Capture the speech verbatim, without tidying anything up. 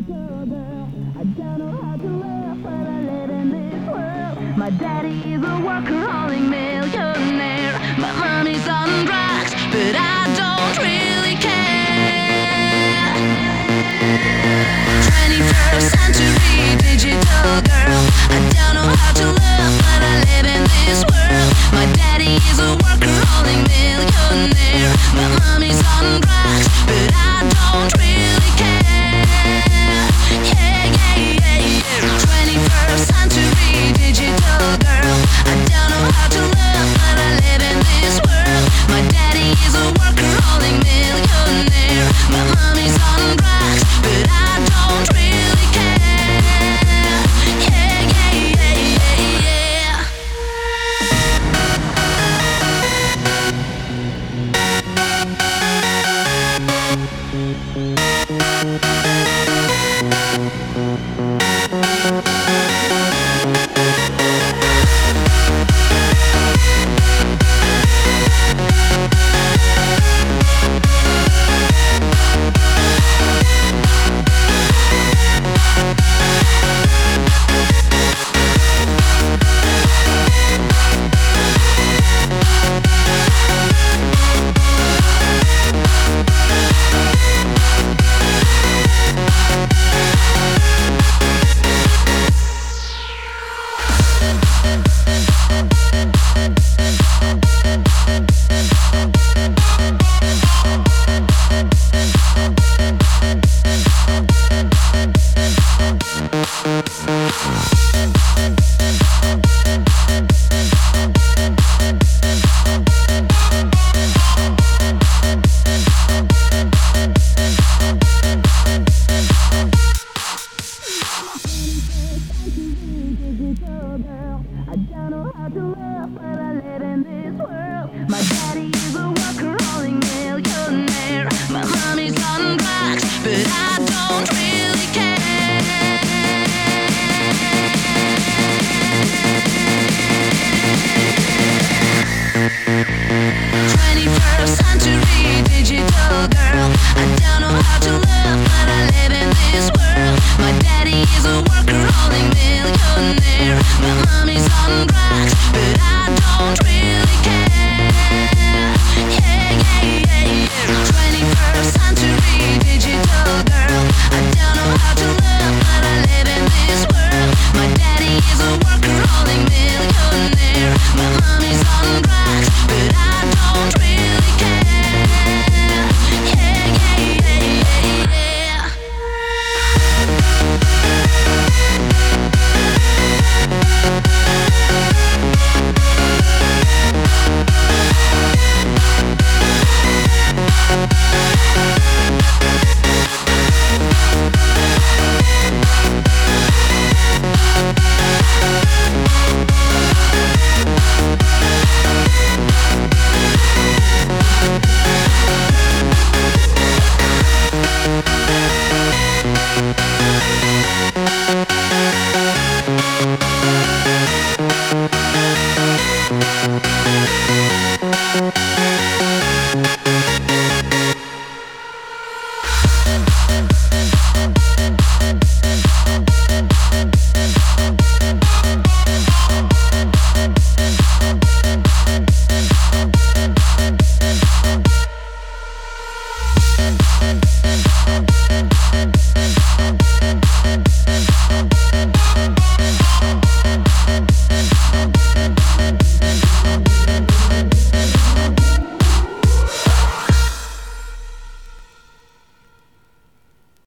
digital girl. I don't know how to love, but I live in this world. My daddy is a workaholic millionaire. My mommy's on drugs, but I don't really care. twenty-first century digital girl. I don't know how to love, but I live in this world. My daddy is a workaholic millionaire. My mommy's on drugs, but I don't really care. Yeah, yeah, yeah, yeah. twenty-first century digital girl. I don't know how to love, but I live in this world. My daddy is a workaholic millionaire. My mommy's on drugs, but I don't really care. Yeah, yeah, yeah, yeah, yeah. I don't know how to love, but I live in this world. My daddy is a workaholic millionaire. My mommy's on drugs, but I don't really care. twenty-first century digital girl. I don't know how to love, but I live in this world. My daddy is a workaholic millionaire. My mommy's on drugs, but I don't really care. Yeah, yeah, yeah, yeah. twenty-first century digital girl. I don't know how to love, but I live in this world. My daddy is a workaholic millionaire. My mommy's on drugs, but I don't really care. Yeah, yeah, yeah, yeah, yeah. We'll be right back.